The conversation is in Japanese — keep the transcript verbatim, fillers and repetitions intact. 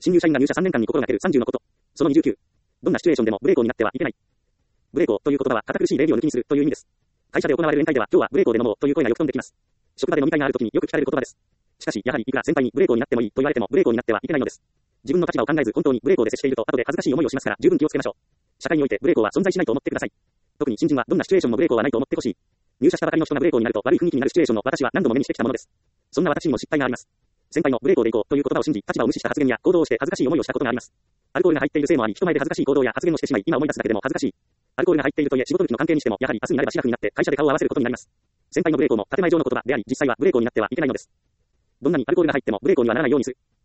新入社員が入社さんねんかんに心がけるさんじゅうのこと。そのにじゅうきゅう。どんなシチュエーションでもブレーコーになってはいけない。ブレーコーという言葉は堅苦しい礼儀を抜きにするという意味です。会社で行われる宴会では今日はブレーコーで飲もうという声がよく飛んできます。職場で飲み会があるときによく聞かれる言葉です。しかし、やはりいくら先輩にブレーコーになってもいいと言われてもブレーコーになってはいけないのです。自分の立場を考えず本当にブレーコーで接していると後で恥ずかしい思いをしますから十分気をつけましょう。社会においてブレーコーは存在しないと思ってください。特に新人はどんなシチュエーションもブレーコーはないと思ってほしい。入社したばかりの人がブレーコーになると悪い雰囲気になるシチュエーションを私は何度も目にしてきたものです。そんな私にも失敗があります。先輩のブレーコーでいこうという言葉を信じ、立場を無視した発言や行動をして恥ずかしい思いをしたことがあります。アルコールが入っているせいもあり、人前で恥ずかしい行動や発言をしてしまい、今思い出すだけでも恥ずかしい。アルコールが入っているといえ仕事口の関係にしても、やはり明日になればシラフになって会社で顔を合わせることになります。先輩のブレーコーも建前上の言葉であり、実際はブレーコーになってはいけないのです。どんなにアルコールが入ってもブレーコーにはならないようにする。